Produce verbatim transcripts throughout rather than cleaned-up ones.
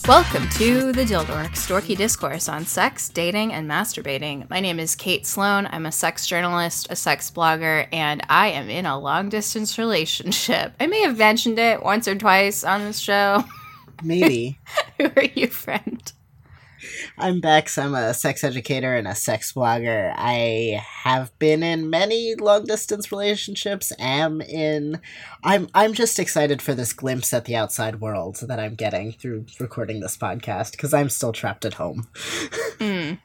Welcome to The Dildorks, dorky discourse on sex, dating, and masturbating. My name is Kate Sloan. I'm a sex journalist, a sex blogger, and I am in a long-distance relationship. I may have mentioned it once or twice on this show. Maybe. Who are you, friend? I'm Bex. I'm a sex educator and a sex blogger. I have been in many long-distance relationships. Am in. I'm. I'm just excited for this glimpse at the outside world that I'm getting through recording this podcast because I'm still trapped at home. Mm.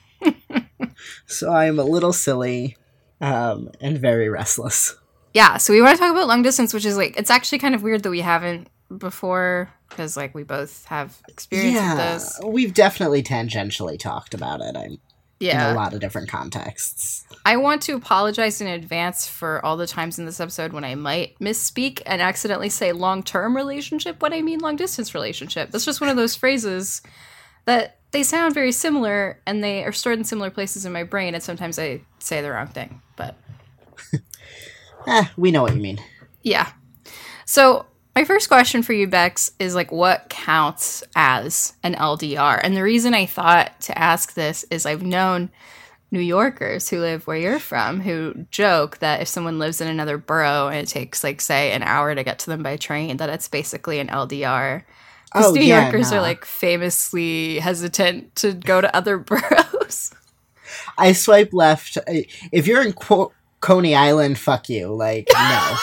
So I'm a little silly, um, and very restless. Yeah. So we want to talk about long distance, which is like it's actually kind of weird that we haven't before. Because, like, we both have experience yeah, with this. We've definitely tangentially talked about it I'm, yeah. in a lot of different contexts. I want to apologize in advance for all the times in this episode when I might misspeak and accidentally say long-term relationship when I mean long-distance relationship. That's just one of those phrases that they sound very similar, and they are stored in similar places in my brain, and sometimes I say the wrong thing. But eh, we know what you mean. Yeah. So my first question for you, Bex, is like, what counts as an L D R? And the reason I thought to ask this is I've known New Yorkers who live where you're from who joke that if someone lives in another borough and it takes, like, say, an hour to get to them by train, that it's basically an L D R. Because oh, New yeah, Yorkers nah. are, like, famously hesitant to go to other boroughs. I swipe left. If you're in Qu- Coney Island, fuck you. Like, no.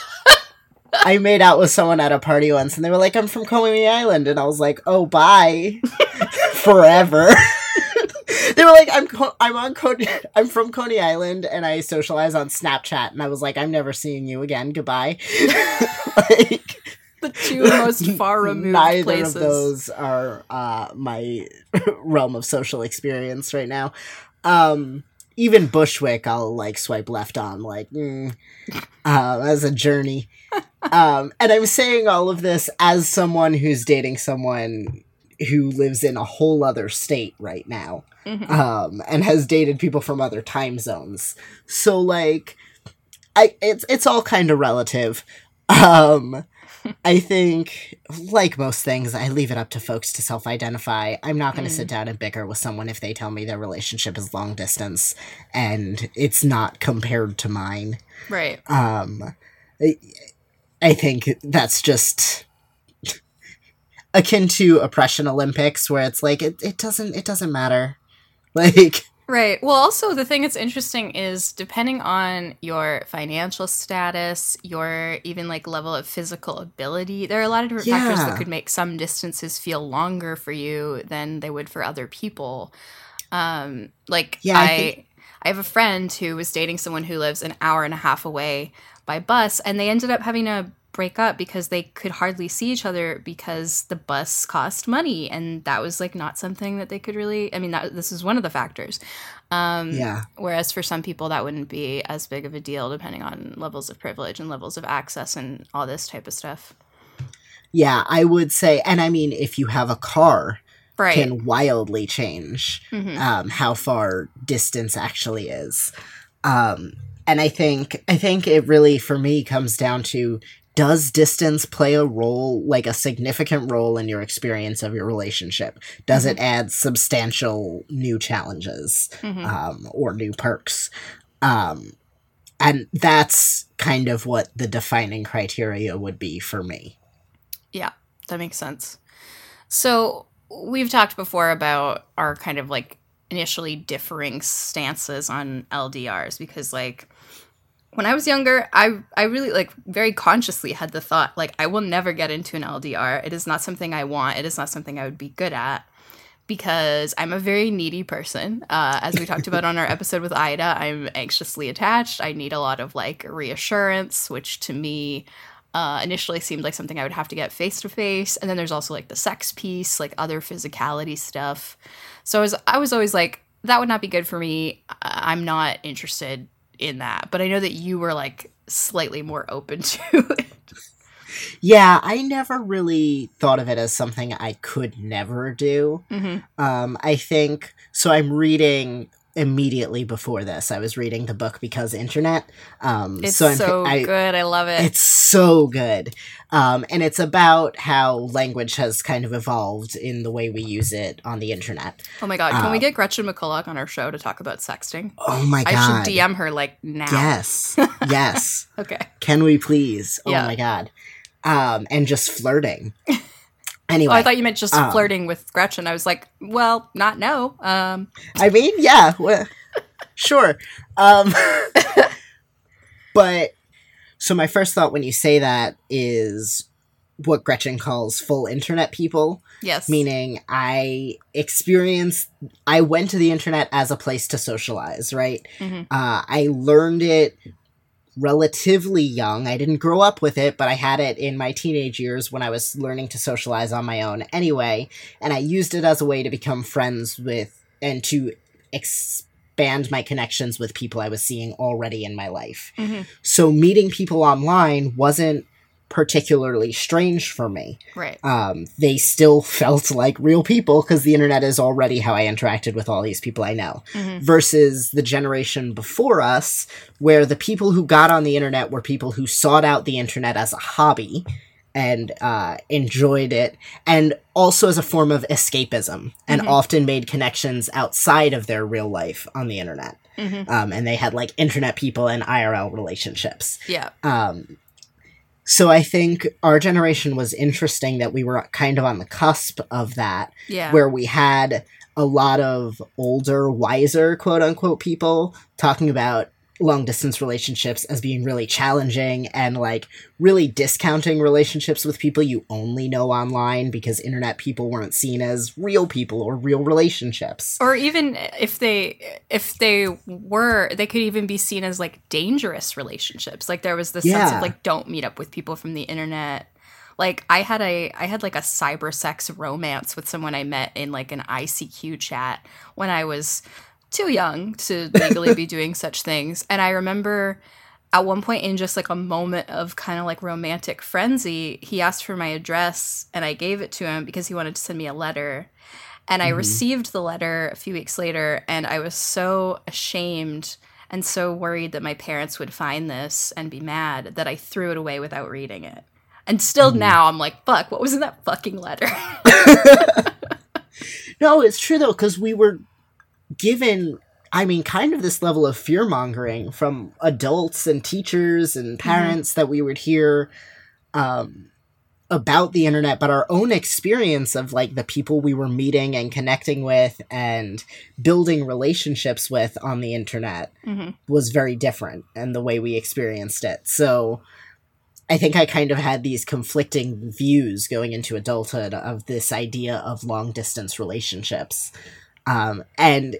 I made out with someone at a party once, and they were like, I'm from Coney Island. And I was like, oh, bye. Forever. They were like, I'm Co- I'm on Coney- I'm from Coney Island, and I socialize on Snapchat. And I was like, I'm never seeing you again. Goodbye. Like, the two most far removed neither places. of those are uh, my realm of social experience right now. Um... Even Bushwick, I'll, like, swipe left on, like, mm, uh, as a journey. Um, and I'm saying all of this as someone who's dating someone who lives in a whole other state right now, Mm-hmm. um, and has dated people from other time zones. So, like, I it's it's all kind of relative. Um, I think, like most things, I leave it up to folks to self-identify. I'm not going to mm. sit down and bicker with someone if they tell me their relationship is long distance and it's not compared to mine. Right. Um, I, I think that's just akin to Oppression Olympics, where it's like, it, it doesn't it doesn't matter. Like... Right. Well, also, the thing that's interesting is depending on your financial status, your even, like, level of physical ability, there are a lot of different yeah. factors that could make some distances feel longer for you than they would for other people. Um, like, yeah, I, I, think- I have a friend who was dating someone who lives an hour and a half away by bus, and they ended up having to break up because they could hardly see each other because the bus cost money, and that was, like, not something that they could really, I mean, that this is one of the factors. Um, yeah. Whereas for some people that wouldn't be as big of a deal depending on levels of privilege and levels of access and all this type of stuff. Yeah, I would say, and I mean, if you have a car, right. can wildly change mm-hmm. um, how far distance actually is. Um, and I think, I think it really, for me, comes down to, does distance play a role, like a significant role in your experience of your relationship? Does mm-hmm. it add substantial new challenges mm-hmm. um, or new perks? Um, and that's kind of what the defining criteria would be for me. Yeah, that makes sense. So we've talked before about our kind of, like, initially differing stances on L D Rs because, like, when I was younger, I I really, like, very consciously had the thought, like, I will never get into an L D R. It is not something I want. It is not something I would be good at because I'm a very needy person. Uh, as we talked about on our episode with Ida, I'm anxiously attached. I need a lot of, like, reassurance, which to me uh, initially seemed like something I would have to get face-to-face. And then there's also, like, the sex piece, like, other physicality stuff. So I was, I was always like, that would not be good for me. I- I'm not interested in that, but I know that you were, like, slightly more open to it. Yeah, I never really thought of it as something I could never do. Mm-hmm. Um, I think, so I'm reading immediately before this. I was reading the book Because Internet. Um, It's so, I'm, so I, good. I love it. It's so good. Um, and it's about how language has kind of evolved in the way we use it on the internet. Oh my god, can um, we get Gretchen McCulloch on our show to talk about sexting? Oh my god. I should D M her, like, now. Yes. Yes. Okay. Can we please? Oh Yeah. my god. Um, and just flirting. Anyway. Oh, I thought you meant just um, flirting with Gretchen. I was like, well, not no. Um, I mean, yeah. Well, sure. Um, but, so my first thought when you say that is what Gretchen calls full internet people. yes. Meaning I experienced, I went to the internet as a place to socialize, right? Mm-hmm. Uh, I learned it relatively young. I didn't grow up with it, but I had it in my teenage years when I was learning to socialize on my own anyway. And I used it as a way to become friends with and to expand my connections with people I was seeing already in my life. Mm-hmm. So meeting people online wasn't particularly strange for me. Right. Um, they still felt like real people because the internet is already how I interacted with all these people I know. Mm-hmm. Versus the generation before us, where the people who got on the internet were people who sought out the internet as a hobby and uh, enjoyed it, and also as a form of escapism, and Mhm. often made connections outside of their real life on the internet. Mm-hmm. Um, and they had like internet people and I R L relationships. Yeah. Um, so I think our generation was interesting that we were kind of on the cusp of that, Yeah. where we had a lot of older, wiser, quote unquote, people talking about long distance relationships as being really challenging and like really discounting relationships with people you only know online because internet people weren't seen as real people or real relationships. Or even if they if they were, they could even be seen as like dangerous relationships. Like there was this sense Yeah. of like, don't meet up with people from the internet. Like I had a I had like a cyber sex romance with someone I met in like an I C Q chat when I was too young to legally be doing such things. And I remember at one point in just like a moment of kind of like romantic frenzy, he asked for my address and I gave it to him because he wanted to send me a letter. And I Mhm. received the letter a few weeks later, and I was so ashamed and so worried that my parents would find this and be mad that I threw it away without reading it. And still Mhm. now I'm like, fuck, what was in that fucking letter? No, it's true though, because we were given, I mean, kind of this level of fear mongering from adults and teachers and parents that we would hear um, about the internet, but our own experience of like the people we were meeting and connecting with and building relationships with on the internet Mm-hmm. was very different, and the way we experienced it. So I think I kind of had these conflicting views going into adulthood of this idea of long distance relationships. Um, and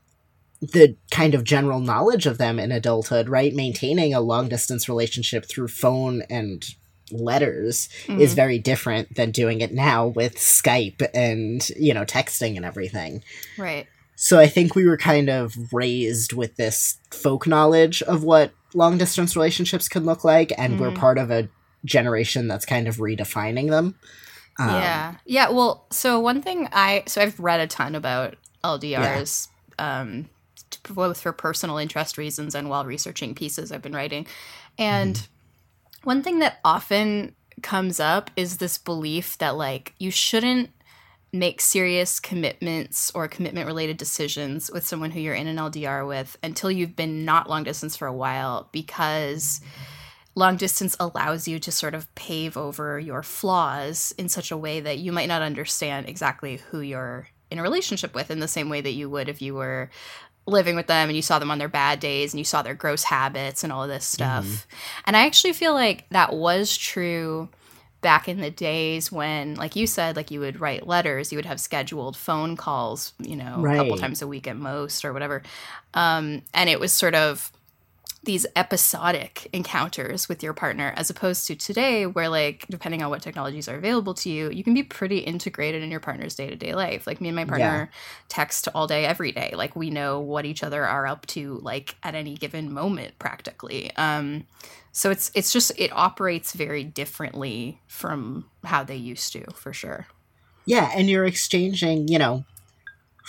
the kind of general knowledge of them in adulthood, right? Maintaining a long distance relationship through phone and letters Mm-hmm. is very different than doing it now with Skype and, you know, texting and everything. Right. So I think we were kind of raised with this folk knowledge of what long distance relationships can look like, and we're Mhm. part of a generation that's kind of redefining them. Um, yeah. Yeah. Well, so one thing I, so I've read a ton about L D Rs, um, t- both for personal interest reasons and while researching pieces I've been writing. And one thing that often comes up is this belief that like you shouldn't make serious commitments or commitment related decisions with someone who you're in an L D R with until you've been not long distance for a while, because long distance allows you to sort of pave over your flaws in such a way that you might not understand exactly who you're in a relationship with in the same way that you would if you were living with them and you saw them on their bad days and you saw their gross habits and all of this stuff. Mm-hmm. And I actually feel like that was true back in the days when, like you said, like you would write letters, you would have scheduled phone calls, you know, a couple Right. times a week at most or whatever. Um, and it was sort of these episodic encounters with your partner, as opposed to today where, like, depending on what technologies are available to you, you can be pretty integrated in your partner's day-to-day life. Like me and my partner text all day, every day. Like we know what each other are up to, like at any given moment practically. Um, so it's it's just, it operates very differently from how they used to, for sure. Yeah, and you're exchanging, you know,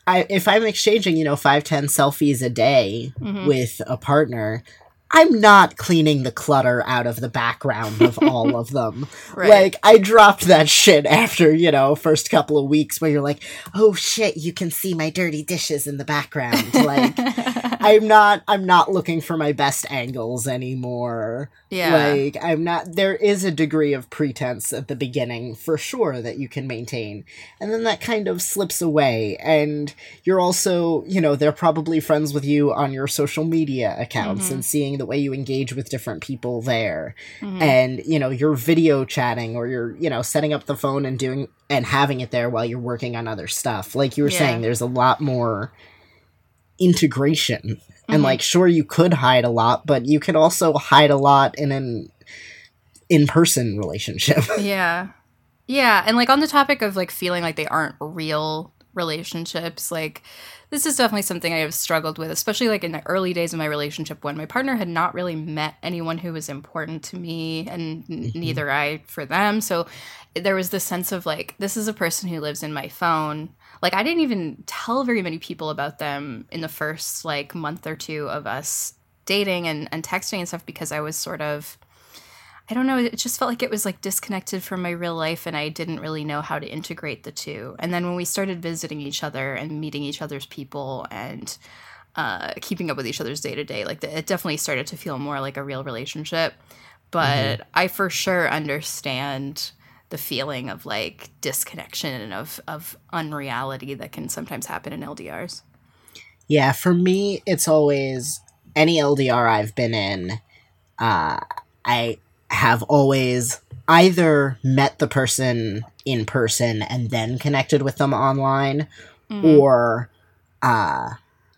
I if I'm exchanging, you know, five, ten selfies a day mm-hmm. with a partner, I'm not cleaning the clutter out of the background of all of them. Right. Like, I dropped that shit after, you know, first couple of weeks where you're like, oh shit, you can see my dirty dishes in the background. Like, I'm not, I'm not looking for my best angles anymore. Yeah. Like, I'm not, there is a degree of pretense at the beginning, for sure, that you can maintain. And then that kind of slips away. And you're also, you know, they're probably friends with you on your social media accounts mm-hmm. and seeing the way you engage with different people there. Mm-hmm. And, you know, you're video chatting or you're, you know, setting up the phone and doing, and having it there while you're working on other stuff. Like you were yeah. saying, there's a lot more integration. Mm-hmm. And like, sure, you could hide a lot, but you could also hide a lot in an in-person relationship. Yeah. Yeah. And like on the topic of like feeling like they aren't real relationships, like this is definitely something I have struggled with, especially like in the early days of my relationship when my partner had not really met anyone who was important to me and mm-hmm. neither I for them. So there was this sense of like, this is a person who lives in my phone. Like I didn't even tell very many people about them in the first like month or two of us dating and, and texting and stuff because I was sort of, I don't know, it just felt like it was like disconnected from my real life and I didn't really know how to integrate the two. And then when we started visiting each other and meeting each other's people and uh, keeping up with each other's day to day, like the, it definitely started to feel more like a real relationship. But mm-hmm. I for sure understand the feeling of like disconnection and of, of unreality that can sometimes happen in L D Rs. Yeah, for me, it's always any L D R I've been in, uh, I... have always either met the person in person and then connected with them online mm-hmm. or uh,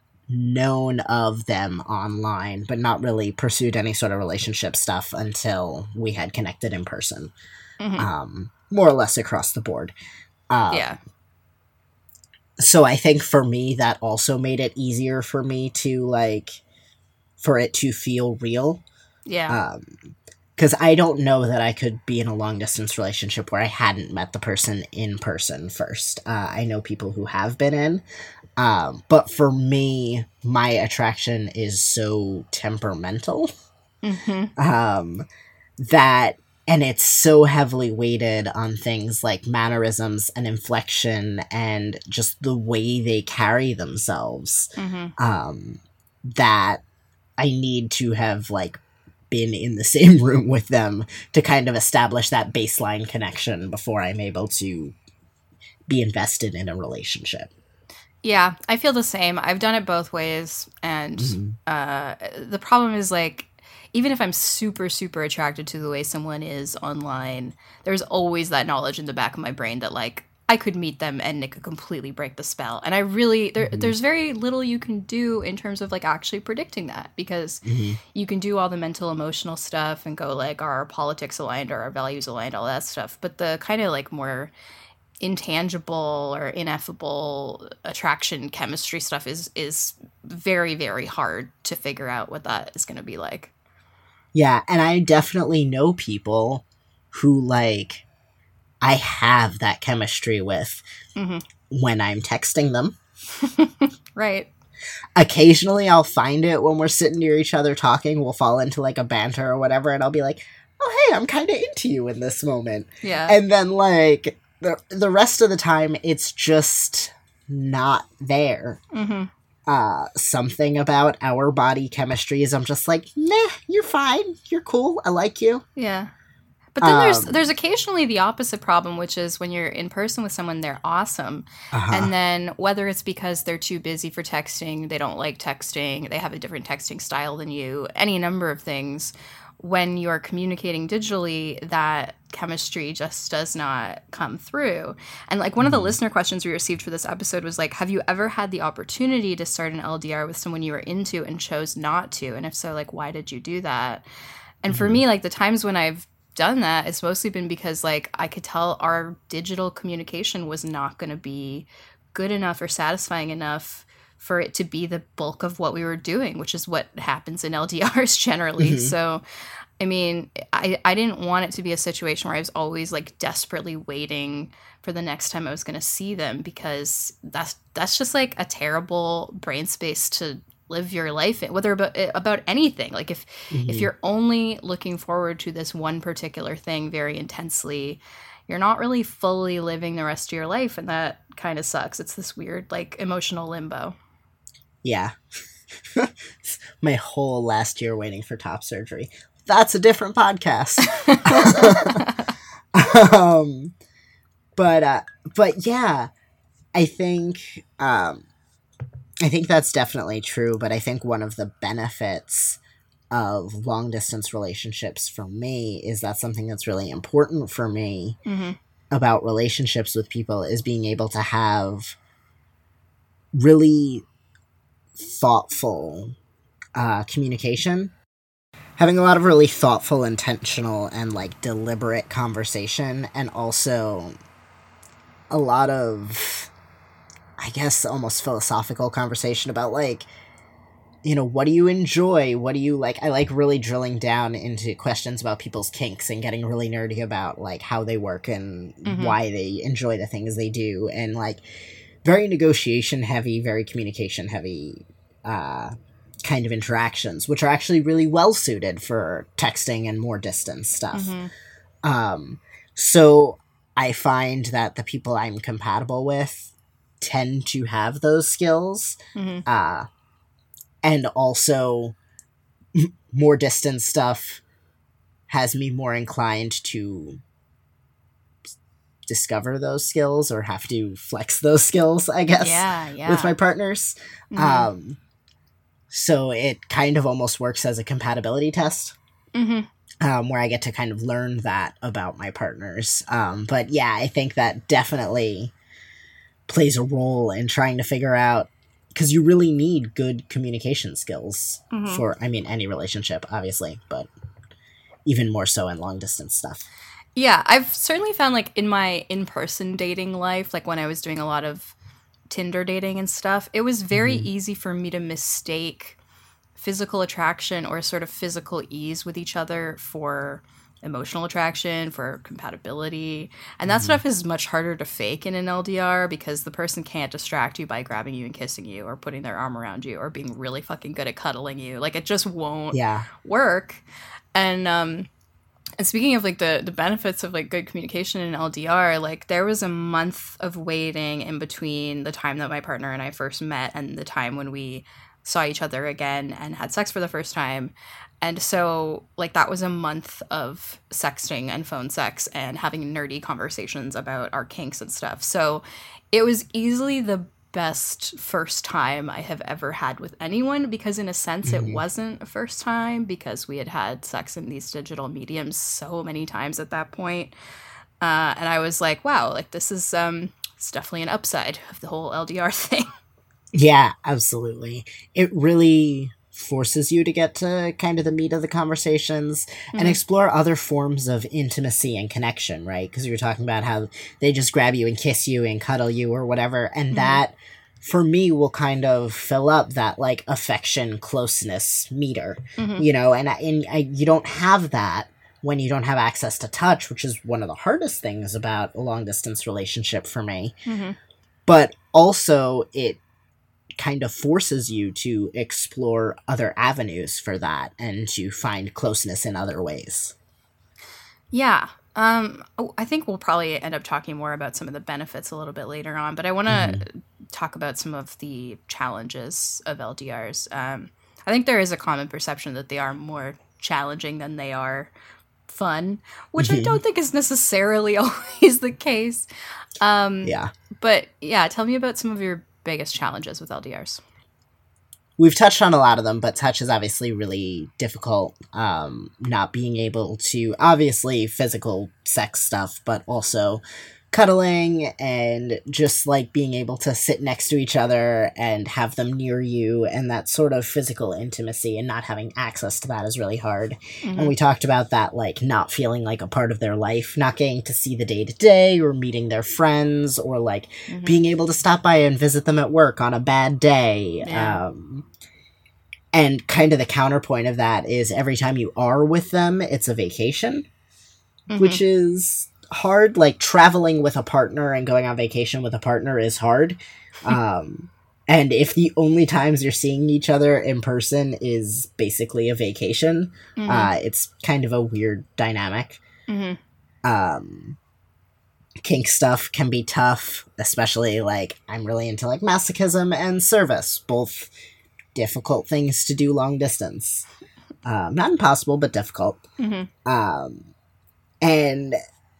known of them online, but not really pursued any sort of relationship stuff until we had connected in person, mm-hmm. um, more or less across the board. Uh, yeah. So I think for me, that also made it easier for me to, like, for it to feel real. Yeah. Um, Because I don't know that I could be in a long-distance relationship where I hadn't met the person in person first. Uh, I know people who have been in. Um, but for me, my attraction is so temperamental mm-hmm. um, that, and it's so heavily weighted on things like mannerisms and inflection and just the way they carry themselves mm-hmm. um, that I need to have, like, been in the same room with them to kind of establish that baseline connection before I'm able to be invested in a relationship. Yeah, I feel the same. I've done it both ways. And mm-hmm. uh, the problem is like, even if I'm super, super attracted to the way someone is online, there's always that knowledge in the back of my brain that like, I could meet them and it could completely break the spell. And I really, there, mm-hmm. there's very little you can do in terms of like actually predicting that because mm-hmm. you can do all the mental, emotional stuff and go like, are our politics aligned or our values aligned, all that stuff. But the kind of like more intangible or ineffable attraction chemistry stuff is, is very, very hard to figure out what that is going to be like. Yeah. And I definitely know people who like, I have that chemistry with mm-hmm. when I'm texting them. Right. Occasionally I'll find it when we're sitting near each other talking. We'll fall into like a banter or whatever. And I'll be like, oh, hey, I'm kind of into you in this moment. Yeah. And then like the, the rest of the time, it's just not there. Mm-hmm. Uh, something about our body chemistry is I'm just like, nah, you're fine. You're cool. I like you. Yeah. But then um, there's there's occasionally the opposite problem, which is when you're in person with someone, they're awesome. Uh-huh. And then whether it's because they're too busy for texting, they don't like texting, they have a different texting style than you, any number of things, when you're communicating digitally, that chemistry just does not come through. And like one mm-hmm. of the listener questions we received for this episode was like, have you ever had the opportunity to start an L D R with someone you were into and chose not to? And if so, like, why did you do that? And mm-hmm. for me, like the times when I've done that, it's mostly been because like I could tell our digital communication was not going to be good enough or satisfying enough for it to be the bulk of what we were doing, which is what happens in L D Rs generally. Mm-hmm. So I mean, I, I didn't want it to be a situation where I was always like desperately waiting for the next time I was going to see them, because that's that's just like a terrible brain space to live your life in, whether about about anything. Like if mm-hmm. if you're only looking forward to this one particular thing very intensely, you're not really fully living the rest of your life, and that kind of sucks. It's this weird like emotional limbo. Yeah. My whole last year waiting for top surgery. That's a different podcast. um, but uh, but yeah, I think um, I think that's definitely true. But I think one of the benefits of long distance relationships for me is that something that's really important for me mm-hmm. about relationships with people is being able to have really thoughtful uh, communication. Having a lot of really thoughtful, intentional, and, like, deliberate conversation, and also a lot of, I guess, almost philosophical conversation about, like, you know, what do you enjoy? What do you, like, I like really drilling down into questions about people's kinks and getting really nerdy about, like, how they work and mm-hmm. why they enjoy the things they do, and, like, very negotiation-heavy, very communication-heavy, uh... kind of interactions, which are actually really well suited for texting and more distance stuff. Mm-hmm. Um, so I find that the people I'm compatible with tend to have those skills. Mm-hmm. Uh, and also more distance stuff has me more inclined to discover those skills or have to flex those skills, I guess, yeah, yeah. with my partners. Mm-hmm. Um, So it kind of almost works as a compatibility test, mm-hmm. um, where I get to kind of learn that about my partners. Um, but yeah, I think that definitely plays a role in trying to figure out, because you really need good communication skills mm-hmm. for, I mean, any relationship, obviously, but even more so in long distance stuff. Yeah, I've certainly found like in my in-person dating life, like when I was doing a lot of Tinder dating and stuff, it was very mm-hmm. easy for me to mistake physical attraction or sort of physical ease with each other for emotional attraction, for compatibility. And that mm-hmm. stuff is much harder to fake in an L D R because the person can't distract you by grabbing you and kissing you or putting their arm around you or being really fucking good at cuddling you. Like it just won't yeah. work. And um And speaking of, like, the, the benefits of, like, good communication in L D R, like, there was a month of waiting in between the time that my partner and I first met and the time when we saw each other again and had sex for the first time. And so, like, that was a month of sexting and phone sex and having nerdy conversations about our kinks and stuff. So it was easily the best first time I have ever had with anyone, because in a sense mm-hmm. it wasn't a first time because we had had sex in these digital mediums so many times at that point. Uh, and I was like, wow, like this is um, it's definitely an upside of the whole L D R thing. Yeah, absolutely. It really forces you to get to kind of the meat of the conversations mm-hmm. and explore other forms of intimacy and connection, right? Because you were talking about how they just grab you and kiss you and cuddle you or whatever. And mm-hmm. that, for me, will kind of fill up that, like, affection closeness meter, mm-hmm. you know? And, and I, you don't have that when you don't have access to touch, which is one of the hardest things about a long-distance relationship for me. Mm-hmm. But also, it kind of forces you to explore other avenues for that and to find closeness in other ways. Yeah. Um, I think we'll probably end up talking more about some of the benefits a little bit later on, but I want to mm-hmm. talk about some of the challenges of L D Rs. Um, I think there is a common perception that they are more challenging than they are fun, which mm-hmm. I don't think is necessarily always the case. Um, yeah. But yeah, tell me about some of your biggest challenges with L D Rs. We've touched on a lot of them, but touch is obviously really difficult. Um, not being able to, obviously, physical sex stuff, but also cuddling and just, like, being able to sit next to each other and have them near you, and that sort of physical intimacy and not having access to that is really hard. Mm-hmm. And we talked about that, like, not feeling like a part of their life, not getting to see the day-to-day or meeting their friends, or, like, mm-hmm. being able to stop by and visit them at work on a bad day. Yeah. Um, And kind of the counterpoint of that is every time you are with them, it's a vacation, mm-hmm. which is hard. Like traveling with a partner and going on vacation with a partner is hard. um, and if the only times you're seeing each other in person is basically a vacation, mm-hmm. uh, it's kind of a weird dynamic. Mm-hmm. Um, kink stuff can be tough, especially like I'm really into like masochism and service, both difficult things to do long distance. Um, not impossible, but difficult. Mm-hmm. Um, and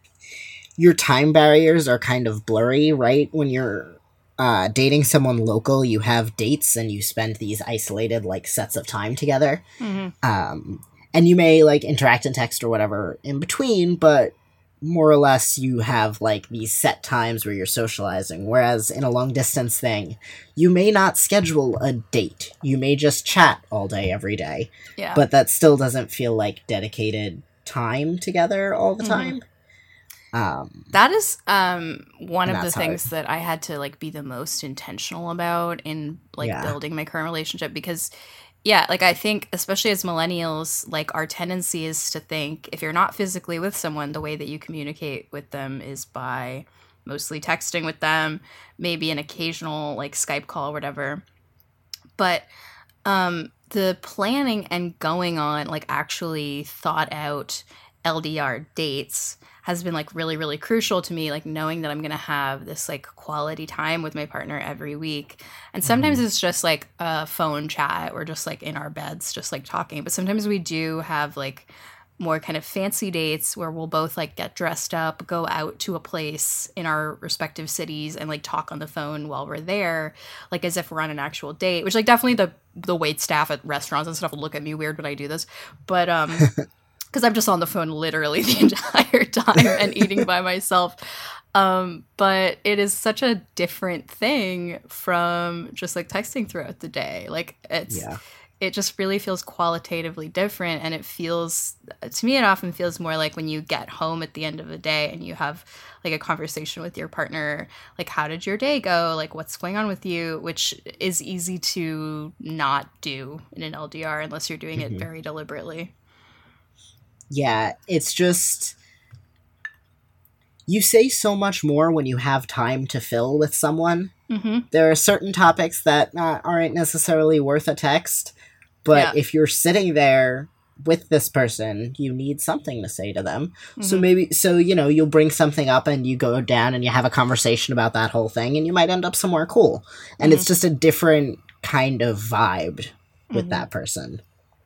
your time barriers are kind of blurry, right? When you're uh, dating someone local, you have dates and you spend these isolated like sets of time together. Mm-hmm. Um, and you may like interact and text or whatever in between, but more or less you have like these set times where you're socializing, whereas in a long distance thing you may not schedule a date, you may just chat all day every day, yeah. but that still doesn't feel like dedicated time together all the time. Mm-hmm. um that is um one of the things that I had to like be the most intentional about in like yeah. building my current relationship, because yeah, like I think especially as millennials, like our tendency is to think if you're not physically with someone, the way that you communicate with them is by mostly texting with them, maybe an occasional like Skype call or whatever. But um, the planning and going on like actually thought out L D R dates has been like really, really crucial to me, like knowing that I'm going to have this like quality time with my partner every week. And sometimes mm-hmm. it's just like a phone chat or just like in our beds, just like talking. But sometimes we do have like more kind of fancy dates where we'll both like get dressed up, go out to a place in our respective cities and like talk on the phone while we're there, like as if we're on an actual date, which like definitely the, the wait staff at restaurants and stuff will look at me weird when I do this. But, um, because I'm just on the phone literally the entire time and eating by myself. Um, but it is such a different thing from just like texting throughout the day. Like it's, yeah. it just really feels qualitatively different. And it feels, to me, it often feels more like when you get home at the end of the day and you have like a conversation with your partner, like, how did your day go? Like, what's going on with you? Which is easy to not do in an L D R unless you're doing mm-hmm. it very deliberately. Yeah, it's just, you say so much more when you have time to fill with someone. Mm-hmm. There are certain topics that uh, aren't necessarily worth a text, but yeah. if you're sitting there with this person, you need something to say to them. Mm-hmm. So maybe, so, you know, you'll bring something up and you go down and you have a conversation about that whole thing and you might end up somewhere cool. And mm-hmm. it's just a different kind of vibe with mm-hmm. that person.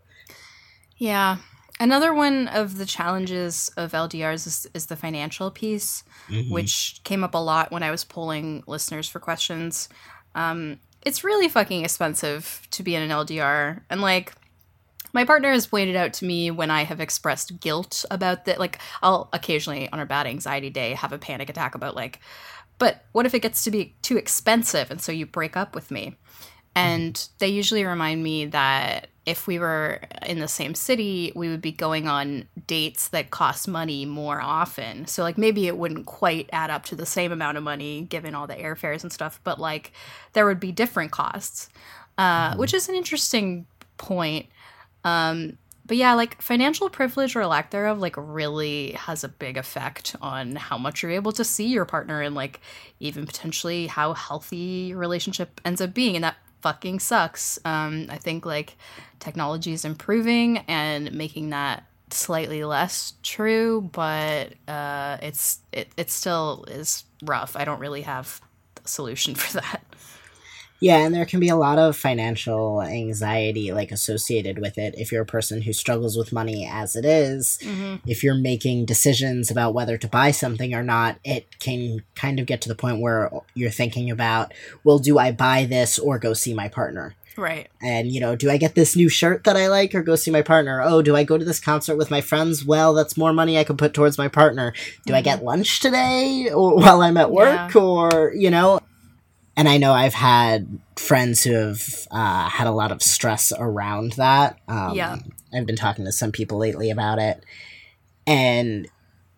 Yeah. Another one of the challenges of L D Rs is, is the financial piece, mm-hmm. which came up a lot when I was polling listeners for questions. Um, it's really fucking expensive to be in an L D R. And, like, my partner has pointed out to me when I have expressed guilt about that. Like, I'll occasionally, on a bad anxiety day, have a panic attack about, like, but what if it gets to be too expensive and so you break up with me? And mm-hmm. they usually remind me that if we were in the same city, we would be going on dates that cost money more often. So, like, maybe it wouldn't quite add up to the same amount of money given all the airfares and stuff, but, like, there would be different costs, uh, mm-hmm. which is an interesting point. Um, but, yeah, like, financial privilege or lack thereof, like, really has a big effect on how much you're able to see your partner and, like, even potentially how healthy your relationship ends up being. And that fucking sucks. Um, I think, like, technology is improving and making that slightly less true, but uh, it's it, it still is rough. I don't really have a solution for that. Yeah, and there can be a lot of financial anxiety, like, associated with it if you're a person who struggles with money as it is. Mm-hmm. If you're making decisions about whether to buy something or not, it can kind of get to the point where you're thinking about, well, do I buy this or go see my partner? Right. And, you know, do I get this new shirt that I like or go see my partner? Oh, do I go to this concert with my friends? Well, that's more money I could put towards my partner. Do mm-hmm. I get lunch today or while I'm at work? Yeah. Or, you know... And I know I've had friends who have uh, had a lot of stress around that. Um, yeah. I've been talking to some people lately about it. And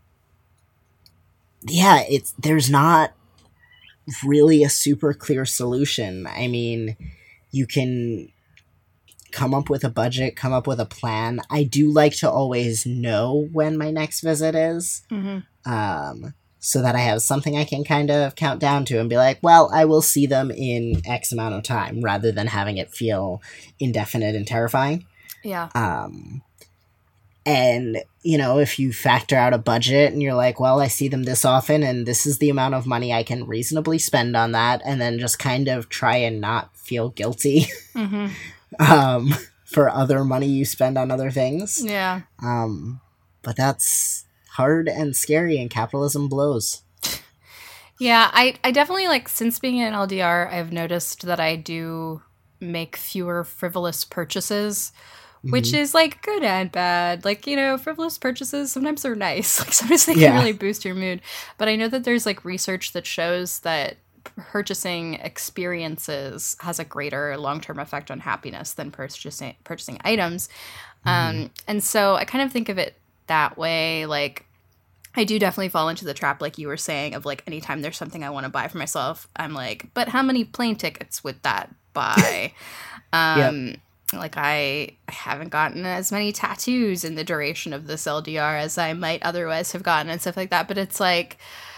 yeah, it's there's not really a super clear solution. I mean, you can... come up with a budget, come up with a plan. I do like to always know when my next visit is. Mm-hmm. Um, so that I have something I can kind of count down to and be like, well, I will see them in X amount of time, rather than having it feel indefinite and terrifying. Yeah. Um, and, you know, if you factor out a budget and you're like, well, I see them this often and this is the amount of money I can reasonably spend on that, and then just kind of try and not feel guilty Mm-hmm. um, for other money you spend on other things. Yeah. Um, but that's hard and scary, and capitalism blows. Yeah, I, I definitely, like, since being in L D R, I've noticed that I do make fewer frivolous purchases, mm-hmm. which is, like, good and bad. Like, you know, frivolous purchases, sometimes they're nice. Like, sometimes they Yeah. can really boost your mood. But I know that there's, like, research that shows that purchasing experiences has a greater long-term effect on happiness than purchasing purchasing items. Mm-hmm. Um, and so I kind of think of it that way, like, I do definitely fall into the trap, like you were saying, of, like, anytime there's something I want to buy for myself, I'm like, but how many plane tickets would that buy? um, yep. Like, I haven't gotten as many tattoos in the duration of this L D R as I might otherwise have gotten and stuff like that. But it's like,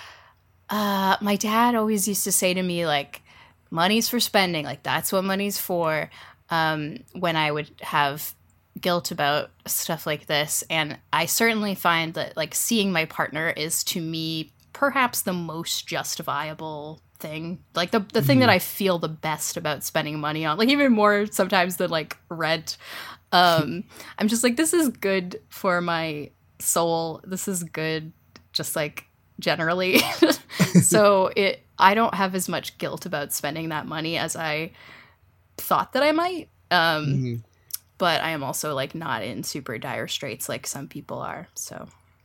uh, my dad always used to say to me, like, money's for spending. Like, that's what money's for. Um, when I would have guilt about stuff like this. And I certainly find that, like, seeing my partner is, to me, perhaps the most justifiable thing. Like, the the mm-hmm. thing that I feel the best about spending money on. Like, even more sometimes than, like, rent. Um, I'm just like, this is good for my soul. This is good just, like, generally. So it I don't have as much guilt about spending that money as I thought that I might. Um mm-hmm. But I am also, like, not in super dire straits like some people are. So,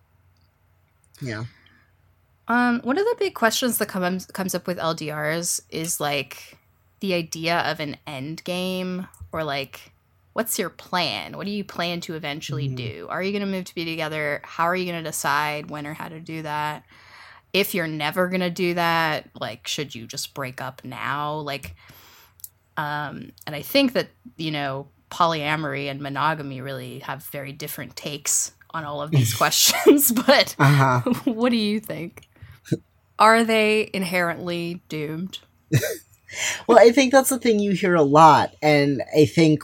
yeah. Um, one of the big questions that comes comes up with L D Rs is, like, the idea of an end game, or, like, what's your plan? What do you plan to eventually mm-hmm. do? Are you going to move to be together? How are you going to decide when or how to do that? If you're never going to do that, like, should you just break up now? Like, um, and I think that, you know, polyamory and monogamy really have very different takes on all of these questions, but uh-huh. What do you think? Are they inherently doomed? Well, I think that's the thing you hear a lot, and I think,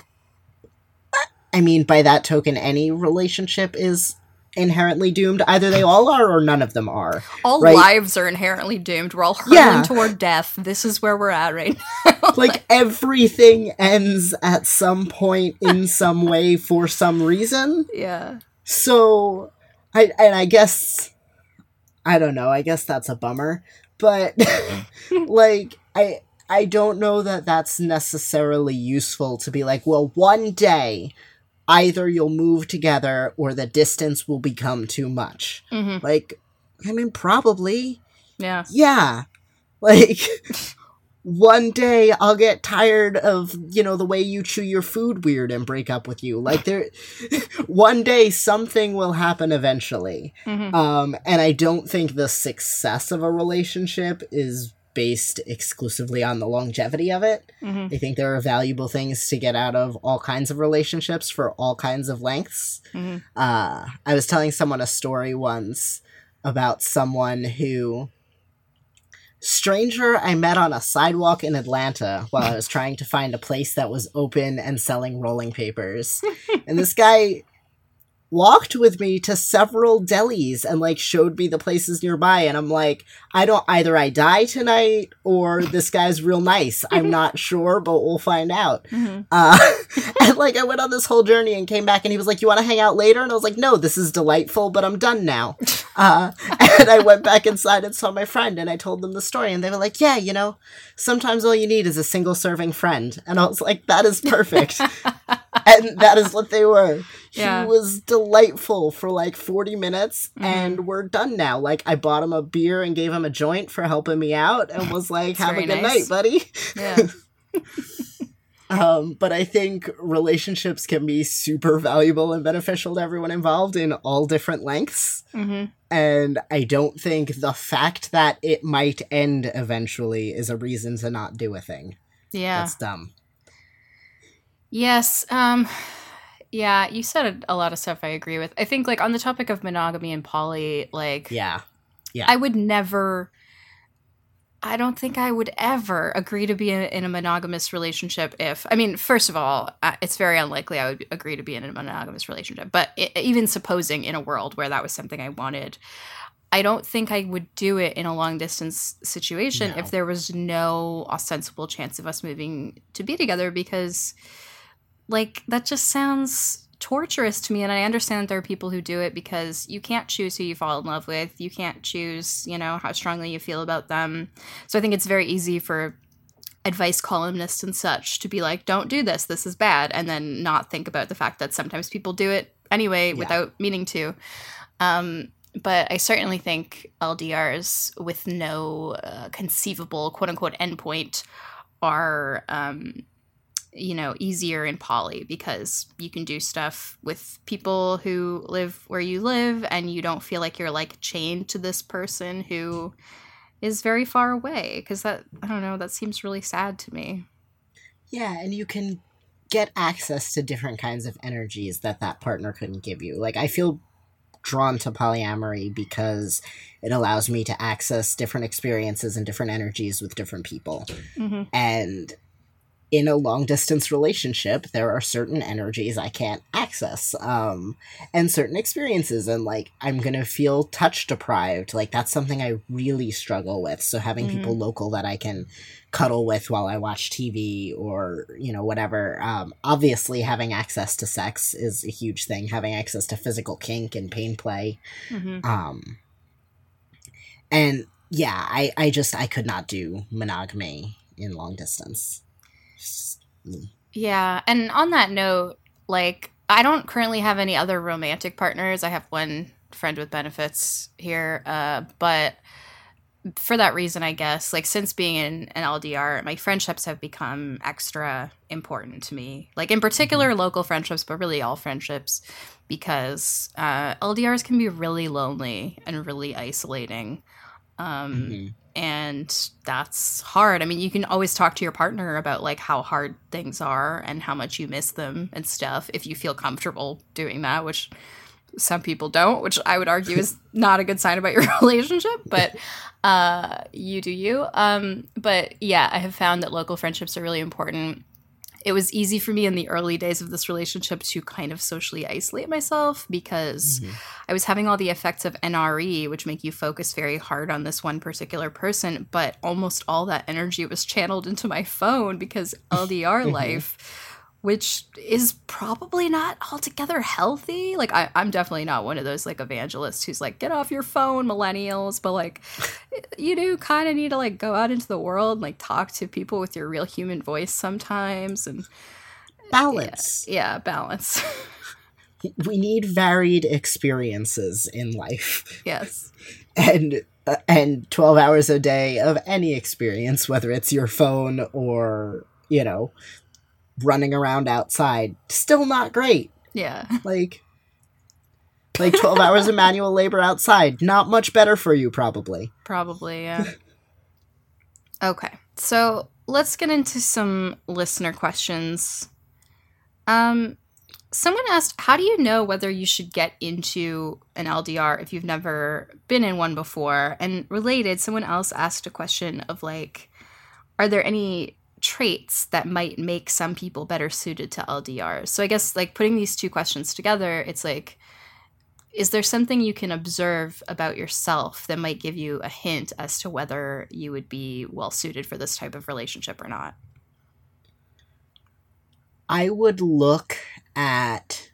I mean, by that token, any relationship is inherently doomed. Either they all are or none of them are. All right? Lives are inherently doomed. We're all hurtling yeah. toward death. This is where we're at right now. Like, everything ends at some point in some way for some reason. Yeah. So, I and I guess, I don't know, I guess that's a bummer. But, like, I I don't know that that's necessarily useful to be like, well, one day, either you'll move together or the distance will become too much. Mm-hmm. Like, I mean, probably. Yeah. Yeah. Like, one day I'll get tired of, you know, the way you chew your food weird and break up with you. Like, there, one day something will happen eventually. Mm-hmm. Um, and I don't think the success of a relationship is based exclusively on the longevity of it. Mm-hmm. I think there are valuable things to get out of all kinds of relationships for all kinds of lengths. Mm-hmm. Uh, I was telling someone a story once about someone who... stranger I met on a sidewalk in Atlanta while I was trying to find a place that was open and selling rolling papers. And this guy walked with me to several delis and, like, showed me the places nearby, and I'm like, I don't, either I die tonight or this guy's real nice. I'm not sure, but we'll find out. Mm-hmm. Uh, and, like, I went on this whole journey and came back and he was like, you want to hang out later? And I was like, no, this is delightful, but I'm done now. Uh, and I went back inside and saw my friend and I told them the story and they were like, yeah, you know, sometimes all you need is a single serving friend. And I was like, that is perfect. And that is what they were. Yeah. He was delightful for like forty minutes, mm-hmm. and we're done now. Like, I bought him a beer and gave him a joint for helping me out and was like, have a good nice. night, buddy. Yeah. um, but I think relationships can be super valuable and beneficial to everyone involved in all different lengths. Mm-hmm. And I don't think the fact that it might end eventually is a reason to not do a thing. Yeah. That's dumb. Yes. Um, yeah, you said a lot of stuff I agree with. I think, like, on the topic of monogamy and poly, like, Yeah. Yeah. I would never, I don't think I would ever agree to be in, in a monogamous relationship if, I mean, first of all, uh, it's very unlikely I would agree to be in a monogamous relationship. But it, even supposing in a world where that was something I wanted, I don't think I would do it in a long distance situation No. if there was no ostensible chance of us moving to be together, because, like, that just sounds torturous to me. And I understand that there are people who do it because you can't choose who you fall in love with. You can't choose, you know, how strongly you feel about them. So I think it's very easy for advice columnists and such to be like, don't do this, this is bad, and then not think about the fact that sometimes people do it anyway Yeah. without meaning to. Um, but I certainly think L D Rs with no uh, conceivable quote-unquote endpoint are um, you know, easier in poly, because you can do stuff with people who live where you live and you don't feel like you're like chained to this person who is very far away, because that, I don't know, that seems really sad to me. Yeah, and you can get access to different kinds of energies that that partner couldn't give you. Like, I feel drawn to polyamory because it allows me to access different experiences and different energies with different people. Mm-hmm. And in a long-distance relationship, there are certain energies I can't access, um, and certain experiences, and, like, I'm gonna feel touch-deprived. Like, that's something I really struggle with, so having Mm-hmm. people local that I can cuddle with while I watch T V or, you know, whatever. Um, obviously, having access to sex is a huge thing, having access to physical kink and pain play. Mm-hmm. Um, and, yeah, I, I just, I could not do monogamy in long distance. Yeah, and on that note, like, I don't currently have any other romantic partners. I have one friend with benefits here, uh, but for that reason, I guess, like, since being in an L D R, my friendships have become extra important to me. Like, in particular, mm-hmm. local friendships, but really all friendships, because uh, L D Rs can be really lonely and really isolating. Um, mm-hmm. And that's hard. I mean, you can always talk to your partner about, like, how hard things are and how much you miss them and stuff if you feel comfortable doing that, which some people don't, which I would argue is not a good sign about your relationship, but uh, you do you. Um, but yeah, I have found that local friendships are really important. It was easy for me in the early days of this relationship to kind of socially isolate myself because mm-hmm. I was having all the effects of N R E, which make you focus very hard on this one particular person, but almost all that energy was channeled into my phone because L D R mm-hmm. life, which is probably not altogether healthy. Like, I, I'm definitely not one of those, like, evangelists who's like, get off your phone, millennials. But, like, you do kind of need to, like, go out into the world and, like, talk to people with your real human voice sometimes. And balance. Yeah, yeah, balance. We need varied experiences in life. Yes. And uh, and twelve hours a day of any experience, whether it's your phone or, you know, running around outside, still not great. Yeah. Like, like twelve hours of manual labor outside, not much better for you, probably. Probably, yeah. Okay, so let's get into some listener questions. Um, someone asked, how do you know whether you should get into an L D R if you've never been in one before? And related, someone else asked a question of, like, are there any traits that might make some people better suited to L D Rs? So I guess, like, putting these two questions together, it's like, is there something you can observe about yourself that might give you a hint as to whether you would be well suited for this type of relationship or not? I would look at,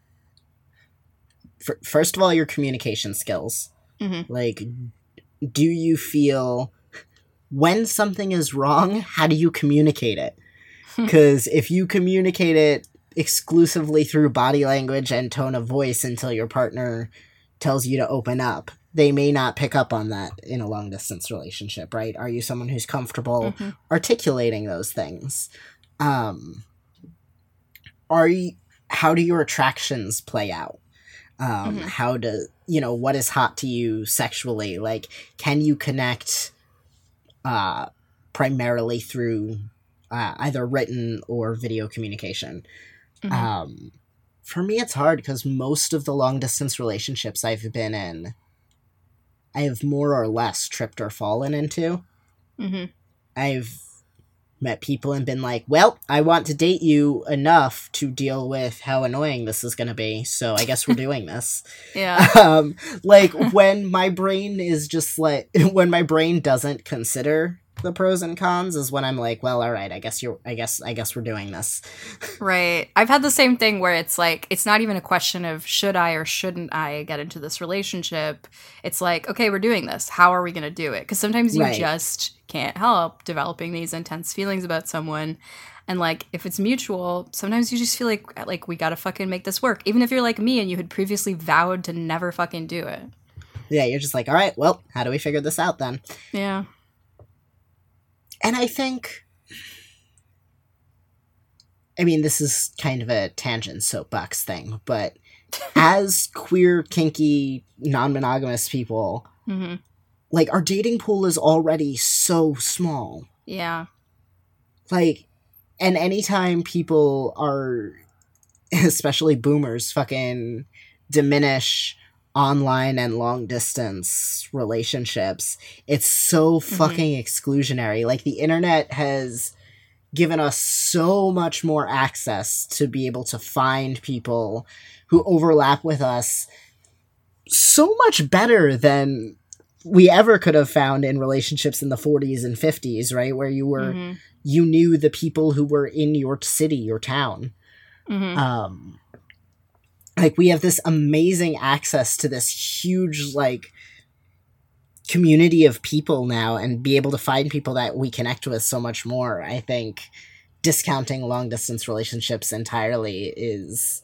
first of all, your communication skills. Mm-hmm. Like, do you feel, when something is wrong, how do you communicate it? Because if you communicate it exclusively through body language and tone of voice until your partner tells you to open up, they may not pick up on that in a long-distance relationship, right? Are you someone who's comfortable mm-hmm. articulating those things? Um, are you, how do your attractions play out? Um, mm-hmm. How do, you know, what is hot to you sexually? Like, can you connect uh, primarily through uh, either written or video communication? Mm-hmm. Um, for me, it's hard because most of the long distance relationships I've been in, I have more or less tripped or fallen into. Mm-hmm. I've met people and been like, well, I want to date you enough to deal with how annoying this is going to be, so I guess we're doing this. Yeah. Um, like, when my brain is just like, when my brain doesn't consider the pros and cons is when I'm like, well, all right, I guess you're, I guess, I guess we're doing this. Right. I've had the same thing where it's like, it's not even a question of should I or shouldn't I get into this relationship. It's like, okay, we're doing this. How are we going to do it? Because sometimes you Right. just can't help developing these intense feelings about someone. And like, if it's mutual, sometimes you just feel like, like we got to fucking make this work. Even if you're like me and you had previously vowed to never fucking do it. Yeah, you're just like, all right, well, how do we figure this out then? Yeah. And I think, I mean, this is kind of a tangent soapbox thing, but as queer, kinky, non-monogamous people, Mm-hmm. like, our dating pool is already so small. Yeah. Like, and anytime people are, especially boomers, fucking diminish online and long distance relationships, it's so fucking mm-hmm. exclusionary. Like, the internet has given us so much more access to be able to find people who overlap with us so much better than we ever could have found in relationships in the forties and fifties, right? Where you were, mm-hmm. you knew the people who were in your city, your town. Mm-hmm. Um, like, we have this amazing access to this huge, like, community of people now, and be able to find people that we connect with so much more. I think discounting long-distance relationships entirely is,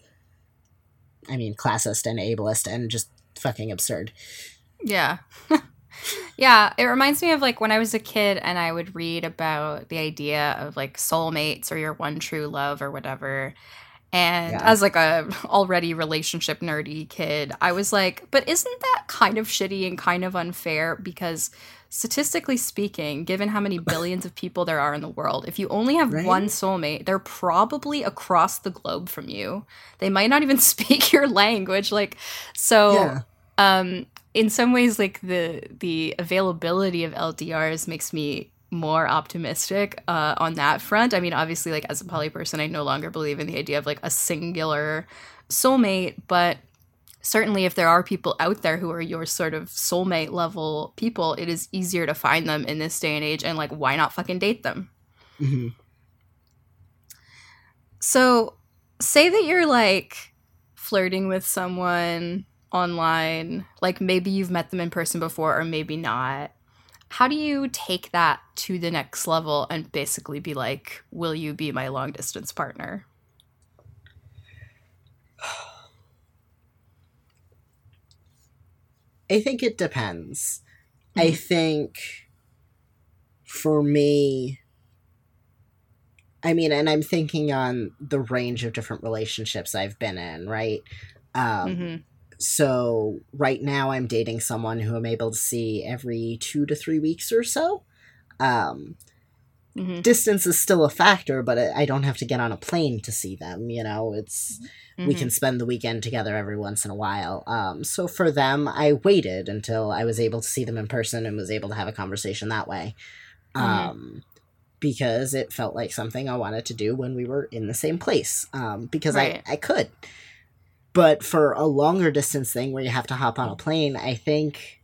I mean, classist and ableist and just fucking absurd. Yeah. Yeah, it reminds me of, like, when I was a kid and I would read about the idea of, like, soulmates or your one true love or whatever. And yeah. as, like, a already relationship nerdy kid, I was like, but isn't that kind of shitty and kind of unfair? Because statistically speaking, given how many billions of people there are in the world, if you only have right? one soulmate, they're probably across the globe from you. They might not even speak your language. Like, so, yeah. um, in some ways, like, the the availability of L D Rs makes me more optimistic uh, on that front. I mean, obviously, like, as a poly person, I no longer believe in the idea of, like, a singular soulmate, but certainly if there are people out there who are your sort of soulmate level people, it is easier to find them in this day and age, and, like, why not fucking date them? Mm-hmm. So, say that you're, like, flirting with someone online, like, maybe you've met them in person before or maybe not. How do you take that to the next level and basically be like, will you be my long distance partner? I think it depends. Mm-hmm. I think for me, I mean, and I'm thinking on the range of different relationships I've been in, right? Um, mm-hmm. So right now I'm dating someone who I'm able to see every two to three weeks or so. Um, mm-hmm. Distance is still a factor, but I don't have to get on a plane to see them. You know, it's, mm-hmm. we can spend the weekend together every once in a while. Um, so for them, I waited until I was able to see them in person and was able to have a conversation that way. Mm-hmm. Um, because it felt like something I wanted to do when we were in the same place. Um, because right. I, I could. But for a longer distance thing where you have to hop on a plane, I think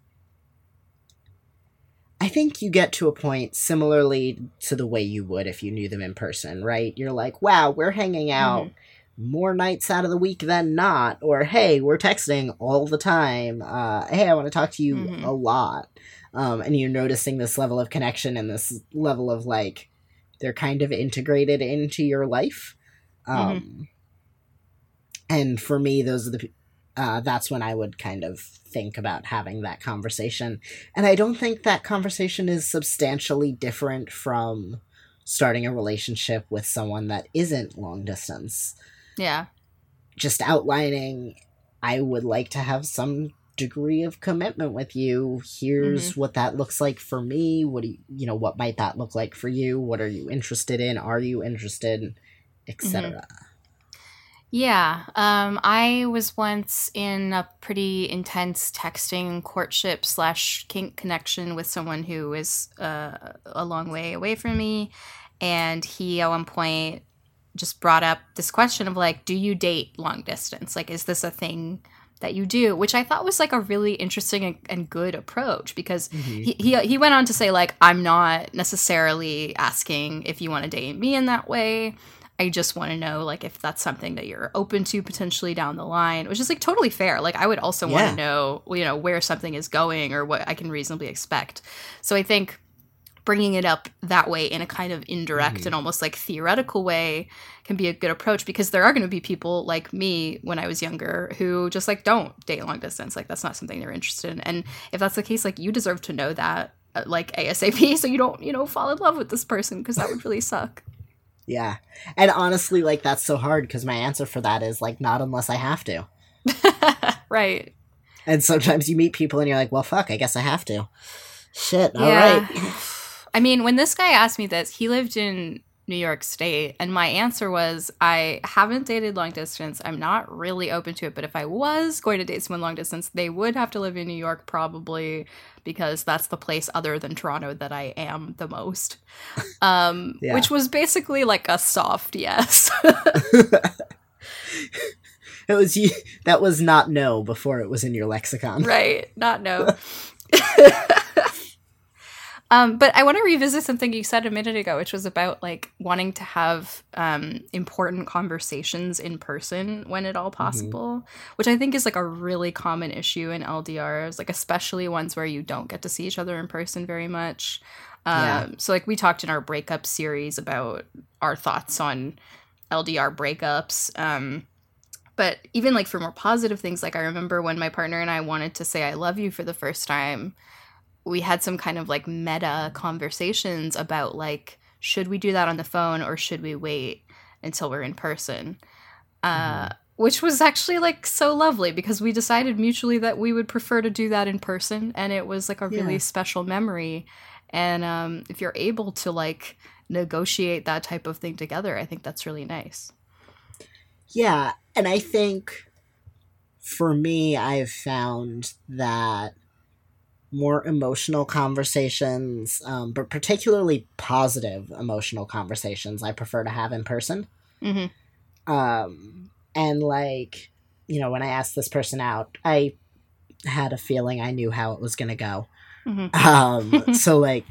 I think you get to a point similarly to the way you would if you knew them in person, right? You're like, wow, we're hanging out mm-hmm. more nights out of the week than not. Or, hey, we're texting all the time. Uh, hey, I want to talk to you mm-hmm. a lot. Um, and you're noticing this level of connection and this level of, like, they're kind of integrated into your life. Um mm-hmm. And for me, those are the, uh, that's when I would kind of think about having that conversation. And I don't think that conversation is substantially different from starting a relationship with someone that isn't long distance. Yeah. Just outlining, I would like to have some degree of commitment with you. Here's mm-hmm. what that looks like for me. What do you, you know, what might that look like for you? What are you interested in? Are you interested? et cetera. Mm-hmm. Yeah, um, I was once in a pretty intense texting courtship slash kink connection with someone who was uh, a long way away from me, and he at one point just brought up this question of like, do you date long distance? Like, is this a thing that you do? Which I thought was like a really interesting and, and good approach because Mm-hmm. he, he he went on to say like, I'm not necessarily asking if you want to date me in that way. I just want to know like if that's something that you're open to potentially down the line, which is like totally fair. Like I would also want Yeah. to know, you know, where something is going or what I can reasonably expect. So I think bringing it up that way in a kind of indirect Mhm. and almost like theoretical way can be a good approach because there are going to be people like me when I was younger who just like don't date long distance. Like that's not something they're interested in. And if that's the case, like you deserve to know that uh, like ASAP so you don't, you know, fall in love with this person because that would really suck. Yeah. And honestly, like, that's so hard because my answer for that is, like, not unless I have to. Right. And sometimes you meet people and you're like, well, fuck, I guess I have to. Shit, all Yeah. right. I mean, when this guy asked me this, he lived in New York State, and my answer was, I haven't dated long distance. I'm not really open to it, but if I was going to date someone long distance, they would have to live in New York probably because that's the place other than Toronto that I am the most. Um, Yeah. Which was basically like a soft yes. It was you. That was not no before it was in your lexicon. Right. Not no. Um, but I want to revisit something you said a minute ago, which was about like wanting to have um, important conversations in person when at all possible, mm-hmm. which I think is like a really common issue in L D Rs, like especially ones where you don't get to see each other in person very much. Um, yeah. So like we talked in our breakup series about our thoughts on L D R breakups. Um, but even like for more positive things, like I remember when my partner and I wanted to say I love you for the first time, we had some kind of like meta conversations about like, should we do that on the phone or should we wait until we're in person? Uh, mm-hmm. Which was actually like so lovely because we decided mutually that we would prefer to do that in person. And it was like a really yeah. special memory. And um, if you're able to like negotiate that type of thing together, I think that's really nice. Yeah. And I think for me, I've found that more emotional conversations, um, but particularly positive emotional conversations, I prefer to have in person. Mm-hmm. Um, and like, you know, when I asked this person out, I had a feeling I knew how it was going to go. Mm-hmm. Um, so like,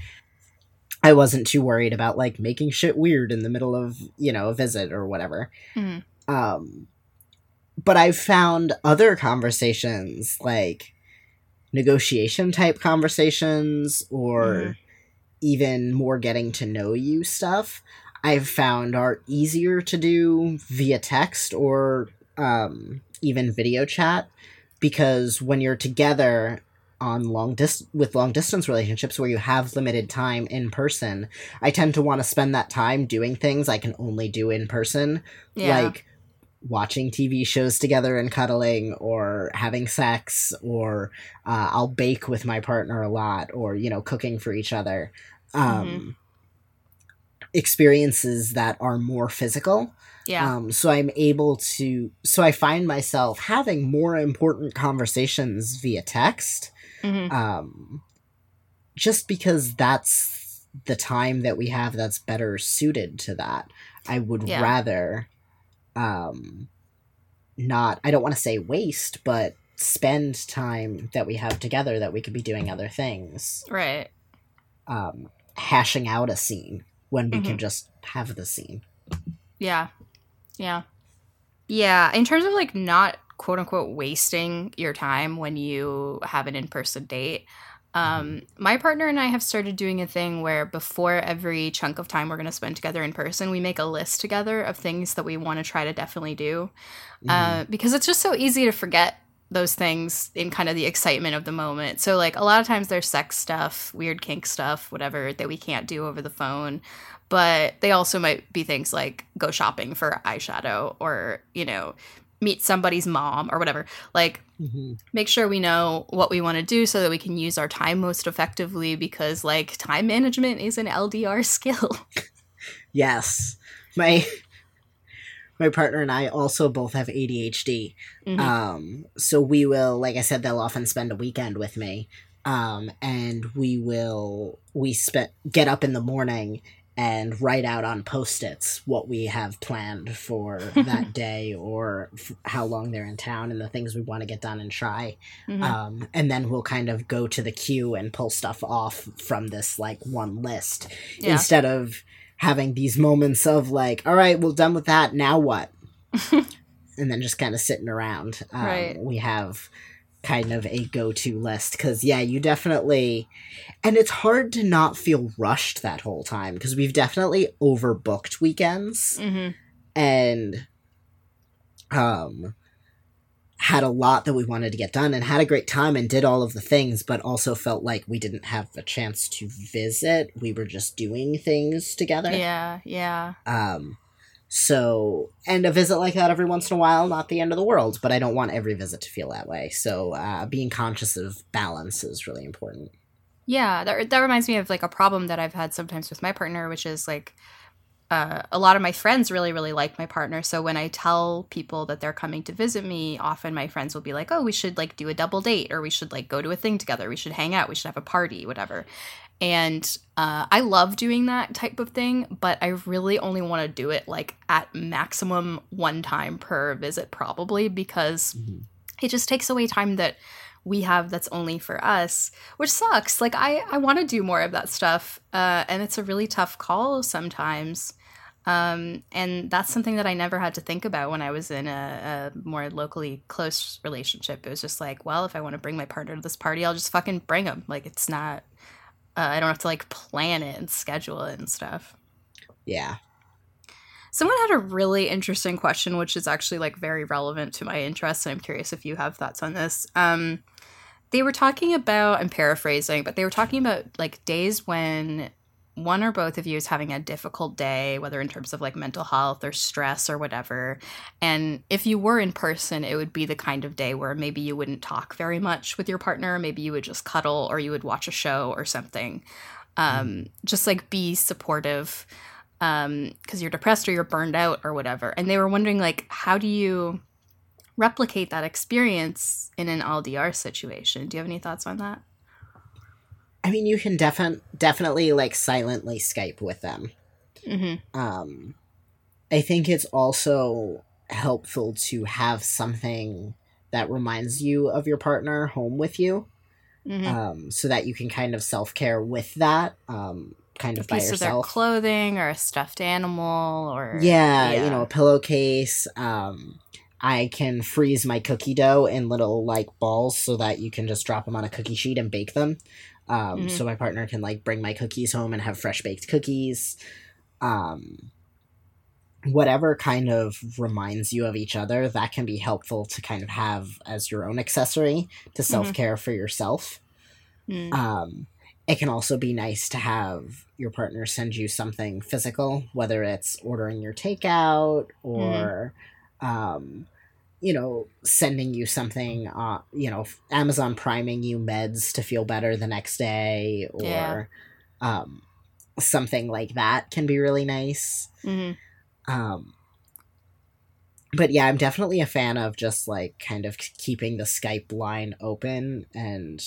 I wasn't too worried about like making shit weird in the middle of, you know, a visit or whatever. Mm-hmm. Um, but I've found other conversations like negotiation type conversations or mm-hmm. even more getting to know you stuff I've found are easier to do via text or um, even video chat, because when you're together on long dis- with long distance relationships where you have limited time in person, I tend to want to spend that time doing things I can only do in person, yeah. like watching T V shows together and cuddling, or having sex, or uh, I'll bake with my partner a lot, or, you know, cooking for each other. Um, mm-hmm. Experiences that are more physical. Yeah. Um, so I'm able to, so I find myself having more important conversations via text, mm-hmm. um, just because that's the time that we have that's better suited to that. I would yeah. rather... Um, not, I don't want to say waste, but spend time that we have together that we could be doing other things. Right. Um, hashing out a scene when we mm-hmm. can just have the scene. Yeah. Yeah. Yeah. In terms of like not quote unquote wasting your time when you have an in-person date, Um, my partner and I have started doing a thing where before every chunk of time we're going to spend together in person, we make a list together of things that we want to try to definitely do. Mm-hmm. Uh, because it's just so easy to forget those things in kind of the excitement of the moment. So like a lot of times there's sex stuff, weird kink stuff, whatever that we can't do over the phone. But they also might be things like go shopping for eyeshadow or, you know, meet somebody's mom or whatever. Like, mm-hmm. make sure we know what we want to do so that we can use our time most effectively, because like time management is an L D R skill. Yes. My my partner and I also both have A D H D. Mm-hmm. Um, so we will, like I said, they'll often spend a weekend with me. Um, and we will, we spe- get up in the morning and write out on Post-its what we have planned for that day or f- how long they're in town and the things we want to get done and try. Mm-hmm. Um, and then we'll kind of go to the queue and pull stuff off from this, like, one list. Yeah. Instead of having these moments of, like, all right, we're done with that, now what? And then just kind of sitting around. Um, Right. We have kind of a go-to list because yeah you definitely, and it's hard to not feel rushed that whole time because we've definitely overbooked weekends. Mm-hmm. And um had a lot that we wanted to get done and had a great time and did all of the things, but also felt like we didn't have a chance to visit. We were just doing things together. Yeah, yeah. Um So, and a visit like that every once in a while, not the end of the world, but I don't want every visit to feel that way. So, uh, being conscious of balance is really important. Yeah, that, that reminds me of like a problem that I've had sometimes with my partner, which is like uh, a lot of my friends really, really like my partner. So when I tell people that they're coming to visit me, often my friends will be like, oh, we should like do a double date, or we should like go to a thing together. We should hang out. We should have a party, whatever. And uh, I love doing that type of thing, but I really only want to do it like at maximum one time per visit, probably, because Mm-hmm. it just takes away time that we have that's only for us, which sucks. Like I, I want to do more of that stuff, uh, and it's a really tough call sometimes. Um, and that's something that I never had to think about when I was in a, a more locally close relationship. It was just like, well, if I want to bring my partner to this party, I'll just fucking bring him. Like it's not. Uh, I don't have to like plan it and schedule it and stuff. Yeah. Someone had a really interesting question, which is actually like very relevant to my interests, and I'm curious if you have thoughts on this. Um, they were talking about, I'm paraphrasing, but they were talking about like days when one or both of you is having a difficult day, whether in terms of like mental health or stress or whatever. And if you were in person, it would be the kind of day where maybe you wouldn't talk very much with your partner. Maybe you would just cuddle, or you would watch a show or something. Um, mm. Just like be supportive um, because you're depressed or you're burned out or whatever. And they were wondering, like, how do you replicate that experience in an L D R situation? Do you have any thoughts on that? I mean, you can defi- definitely, like, silently Skype with them. Mm-hmm. Um, I think it's also helpful to have something that reminds you of your partner home with you, mm-hmm. um, so that you can kind of self-care with that, um, kind of a by piece yourself. Of their clothing or a stuffed animal or... Yeah, yeah. you know, a pillowcase. Um, I can freeze my cookie dough in little, like, balls so that you can just drop them on a cookie sheet and bake them. Um, mm-hmm. So my partner can, like, bring my cookies home and have fresh baked cookies. Um, whatever kind of reminds you of each other, that can be helpful to kind of have as your own accessory to self-care mm-hmm. for yourself. Mm. Um, it can also be nice to have your partner send you something physical, whether it's ordering your takeout or, mm. um, you know, sending you something, uh, you know, Amazon priming you meds to feel better the next day, or yeah. um, something like that can be really nice. Mm-hmm. Um, but yeah, I'm definitely a fan of just like kind of keeping the Skype line open and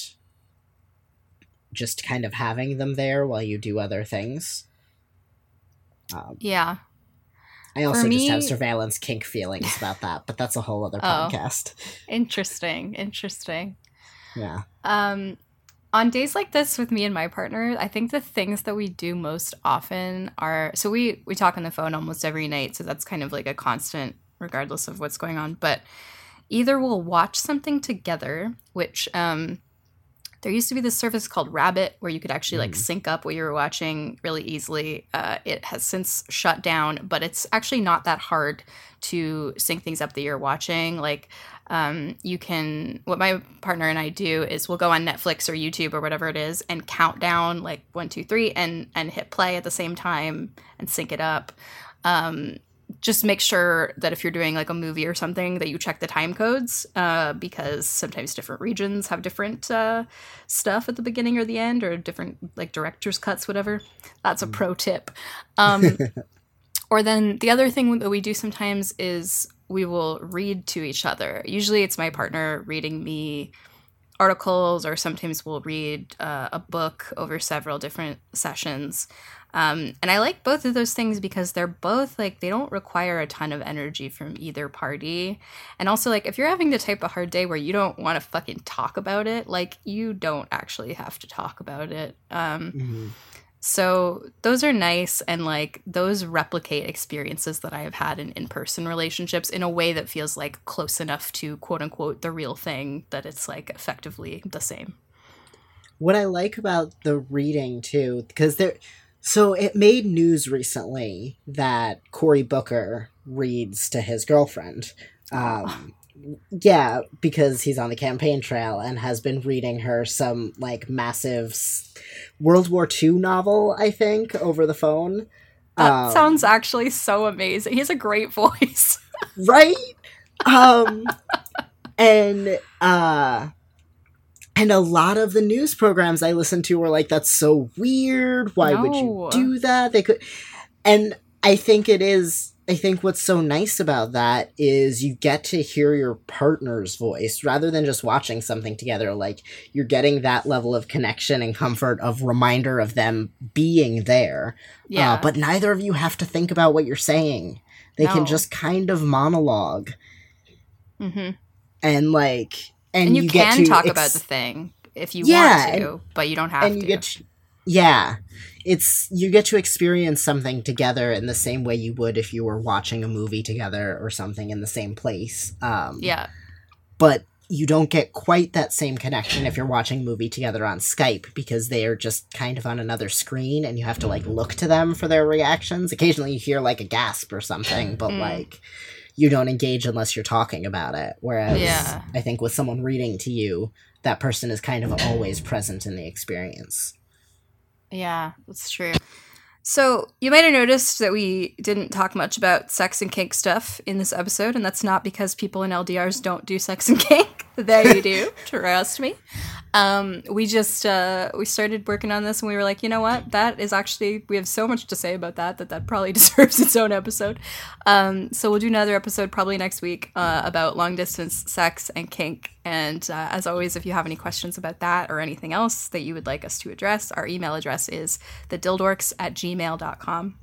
just kind of having them there while you do other things. Um, yeah. I also me, just have surveillance kink feelings about that, but that's a whole other podcast. Oh, interesting. Interesting. Yeah. Um, on days like this with me and my partner, I think the things that we do most often are, so we, we talk on the phone almost every night. So that's kind of like a constant regardless of what's going on, but either we'll watch something together, which, um, there used to be this service called Rabbit where you could actually like mm. sync up what you were watching really easily. Uh, it has since shut down, but it's actually not that hard to sync things up that you're watching. Like um, you can, what my partner and I do is we'll go on Netflix or YouTube or whatever it is and count down like one, two, three, and and hit play at the same time and sync it up. Um, just make sure that if you're doing like a movie or something that you check the time codes uh, because sometimes different regions have different uh, stuff at the beginning or the end or different like director's cuts, whatever. That's a pro tip. Um, Or then the other thing that we do sometimes is we will read to each other. Usually it's my partner reading me articles, or sometimes we'll read uh, a book over several different sessions. Um, and I like both of those things because they're both like, they don't require a ton of energy from either party. And also, like, if you're having the type of hard day where you don't want to fucking talk about it, like, you don't actually have to talk about it. Um, Mm-hmm. So those are nice, and like those replicate experiences that I have had in in-person relationships in a way that feels like close enough to quote unquote the real thing that it's like effectively the same. What I like about the reading too, because there, so it made news recently that Cory Booker reads to his girlfriend. Um, yeah, because he's on the campaign trail and has been reading her some like massive World War Two novel, I think, over the phone. That um, sounds actually so amazing. He has a great voice. Right? Um, and, uh, and a lot of the news programs I listened to were like, that's so weird. Why No. would you do that? They could, and I think it is, I think what's so nice about that is you get to hear your partner's voice rather than just watching something together. Like, you're getting that level of connection and comfort of reminder of them being there. Yeah. Uh, but neither of you have to think about what you're saying. They No. can just kind of monologue. Mm-hmm. And like, and, And you, you can get to talk ex- about the thing if you Yeah, want to, and- but you don't have and to. you get to, yeah, it's, you get to experience something together in the same way you would if you were watching a movie together or something in the same place. Um, Yeah. But you don't get quite that same connection if you're watching a movie together on Skype, because they are just kind of on another screen and you have to like look to them for their reactions. Occasionally you hear like a gasp or something, but Mm. like you don't engage unless you're talking about it. Whereas Yeah. I think with someone reading to you, that person is kind of always present in the experience. Yeah, that's true. So you might have noticed that we didn't talk much about sex and kink stuff in this episode, and that's not because people in L D Rs don't do sex and kink. They do, trust me. Um, we just uh, we started working on this, and we were like, you know what? That is actually, we have so much to say about that that that probably deserves its own episode. Um, so we'll do another episode probably next week uh, about long distance sex and kink. And uh, as always, if you have any questions about that or anything else that you would like us to address, our email address is thedildorks at gmail dot com.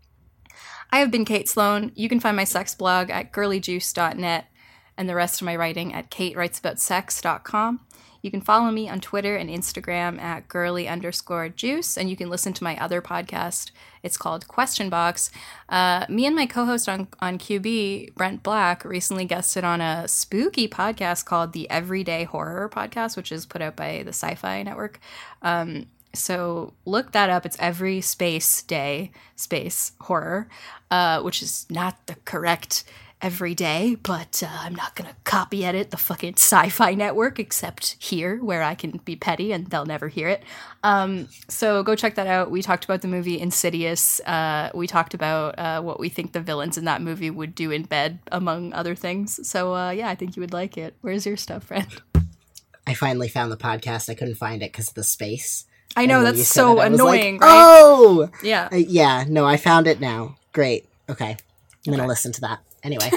I have been Kate Sloan. You can find my sex blog at girly juice dot net and the rest of my writing at kate writes about sex dot com. You can follow me on Twitter and Instagram at girly underscore juice, and you can listen to my other podcast. It's called Question Box. Uh, me and my co-host on, on Q B, Brent Black, recently guested on a spooky podcast called the Everyday Horror Podcast, which is put out by the Sci-Fi Network. Um, so look that up. It's every space day space horror, uh, which is not the correct every day, but uh, I'm not gonna copy edit the fucking Sci-Fi Network, except here where I can be petty and they'll never hear it. Um, so go check that out. We talked about the movie Insidious. Uh, we talked about uh, what we think the villains in that movie would do in bed, among other things. So uh, yeah, I think you would like it. Where's your stuff, friend? I finally found the podcast. I couldn't find it because of the space. I know, And when you that's said so it, I was annoying, like, right? Oh! Yeah. Uh, yeah, no, I found it now. Great. Okay. I'm going to Okay. listen to that. Anyway.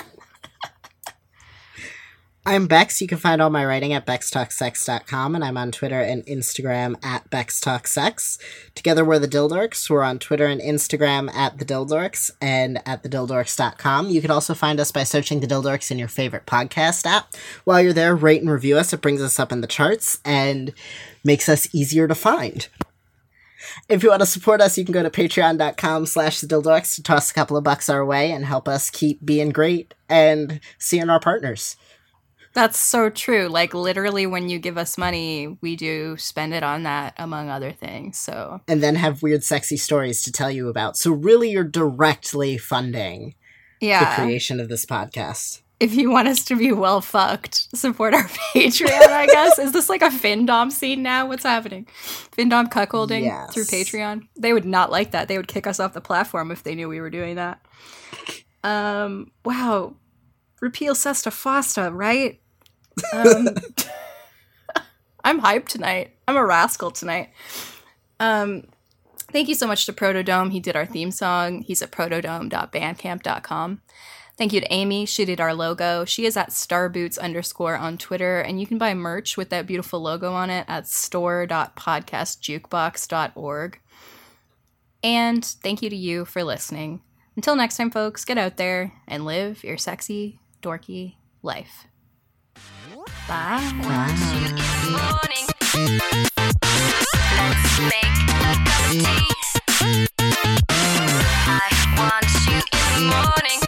I'm Bex. You can find all my writing at bex talk sex dot com, and I'm on Twitter and Instagram at bex talk sex. Together we're the Dildorks. We're on Twitter and Instagram at the Dildorks and at the dildorks dot com. You can also find us by searching the Dildorks in your favorite podcast app. While you're there, rate and review us. It brings us up in the charts and makes us easier to find. If you want to support us, you can go to patreon.com slash the Dildorks to toss a couple of bucks our way and help us keep being great and seeing our partners. That's so true. Like, literally, when you give us money, we do spend it on that, among other things. So, And then have weird, sexy stories to tell you about. So really, you're directly funding yeah. the creation of this podcast. If you want us to be well fucked, support our Patreon, I guess. Is this like a Findom scene now? What's happening? Findom cuckolding Yes. through Patreon? They would not like that. They would kick us off the platform if they knew we were doing that. Um, wow. Repeal Sesta Fosta, right? Um, I'm hyped tonight. I'm a rascal tonight. Um, Thank you so much to Protodome. He did our theme song. He's at protodome dot bandcamp dot com. Thank you to Amy. She did our logo. She is at starboots underscore on Twitter, and you can buy merch with that beautiful logo on it at store dot podcast jukebox dot org. And thank you to you for listening. Until next time, folks, get out there and live your sexy, dorky life. Bye. Bye. Let's make a cup of tea. I want you in the morning.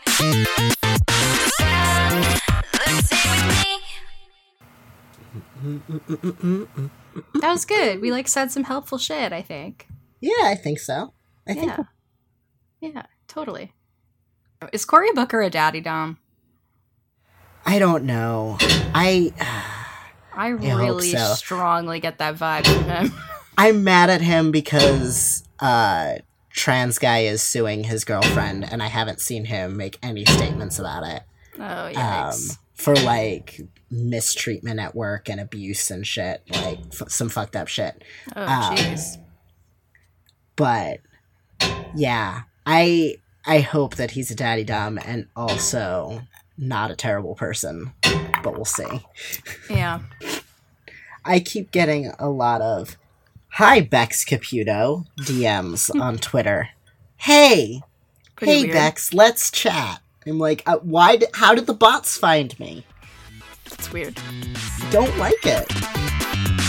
Spend the day with me. That was good. We like said some helpful shit, I think. Yeah, I think so. I think Yeah. Yeah, totally. Is Cory Booker a daddy dom? I don't know. I I hope really so. strongly get that vibe from him. I'm mad at him because uh trans guy is suing his girlfriend, and I haven't seen him make any statements about it. Oh, Um, yikes. for like mistreatment at work and abuse and shit, like f- some fucked up shit. Oh, um, jeez. But yeah, I I hope that he's a daddy dom and also not a terrible person, but we'll see. Yeah. I keep getting a lot of "Hi Bex Caputo" D Ms on Twitter. Hey, Pretty hey weird. Bex, let's chat. I'm like, uh, why? Did, how did the bots find me? It's weird. Don't like it.